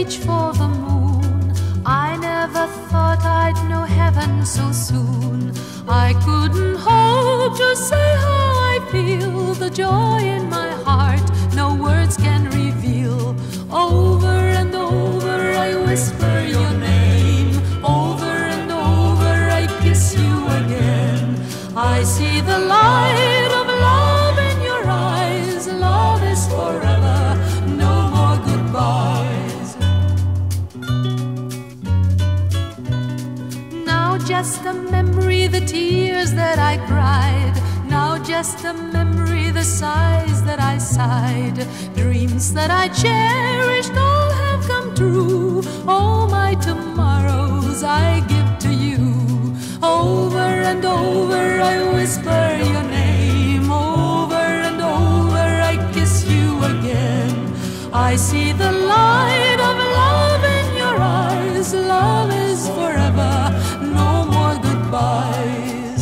reach for the moon. I never thought I'd know heaven so soon. I couldn't hope to say how I feel, the joy in my heart no words can reveal. Over and over I whisper your name, over and over I kiss you again. I see the light of love in your eyes. Love is forever, no more goodbyes. Now just a memory, the tears that I cried. Now just a memory, the sighs that I sighed. Dreams that I cherished all have come true. All my tomorrows I give to you. Over and over I whisper your name. Over and over I kiss you again. I see the light of love in your eyes. Love is forever, no more goodbyes.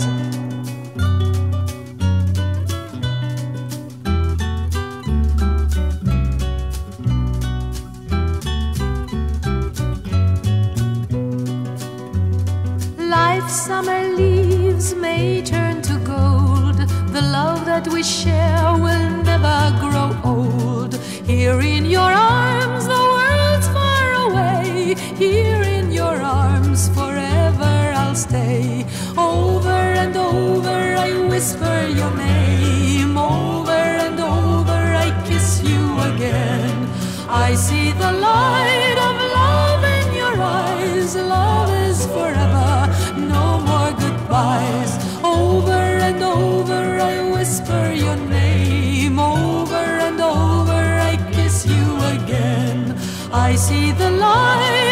Life's summer leaves may turn to gold. The love that we share will never grow old. Here in your arms the world's far away. Here in your arms forever I'll stay. Over and over I whisper your name. Over and over I kiss you again. I see the light of love in your eyes. Love is forever, no more goodbyes. Over and over I whisper your name. Over and over I kiss you again. I see the light